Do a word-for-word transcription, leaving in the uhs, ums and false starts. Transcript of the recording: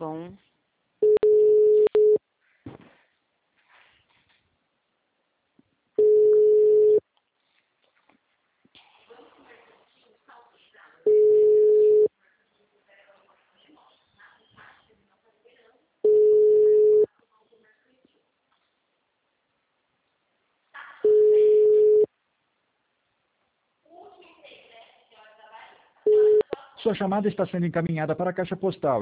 bom. Sua chamada está sendo encaminhada para a caixa postal.